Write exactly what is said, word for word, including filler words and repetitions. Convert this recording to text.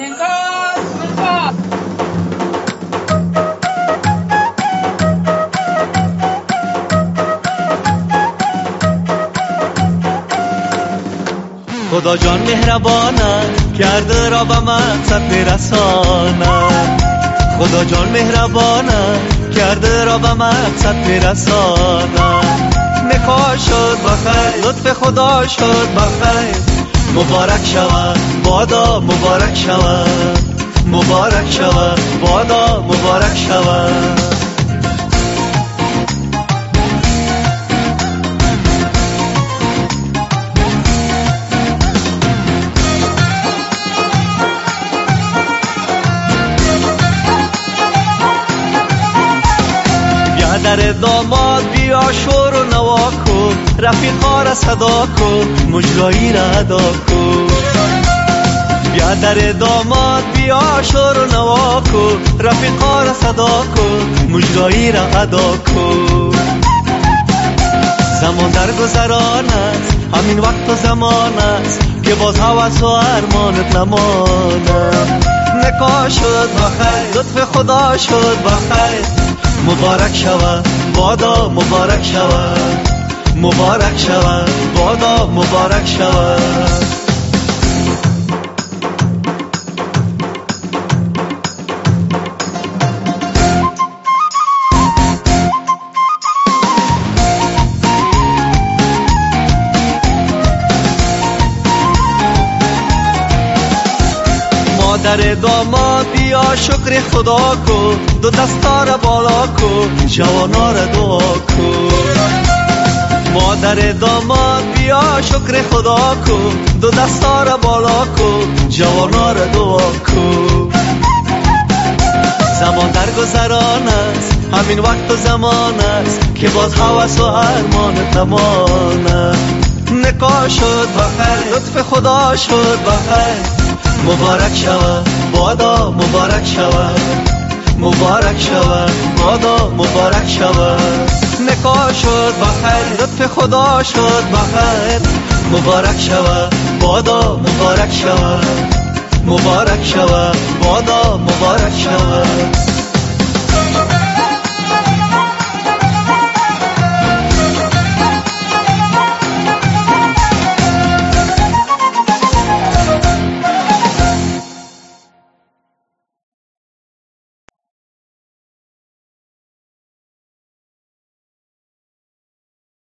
خدا جان مهربانه کرده را به مقصد برسانه. خدا جان مهربانه کرده را به مقصد برسانه. نکاح شد بخیر، لطف خدا شد بخیر. مبارک شود بادا مبارک شود، مبارک شود بادا مبارک شود. در داماد بیا شور و نوا کن، رفیقا را صدا کن، مجرایی را ادا کن. بیا در داماد بیا شور و نوا کن، رفیقا را صدا کن، مجرایی را ادا کن. زمان در گذران است، همین وقت و زمان است که باز هوس و ارمانت نماند. نکاح شد بخیر، لطف خدا شد بخیر. مبارک شود بادا مبارک شود، مبارک شود بادا مبارک شود. مادر داماد بیا شکر خدا کن، دو دستا را بالا کن، جوانا را دعا کن. مادر داماد بیا شکر خدا کن، دو دستا را بالا کن، جوانا را دعا کن. زمان در گذران است، همین وقت و زمان است که باز هوس و ارمانت نماند. نکاح شد بخیر، لطف خدا شد بخیر. مبارک شود بادا مبارک شود، مبارک شود بادا مبارک شود. نکاح شد بخیر، لطف خدا شد بخیر. مبارک شود بادا مبارک شود، مبارک شود بادا مبارک شود.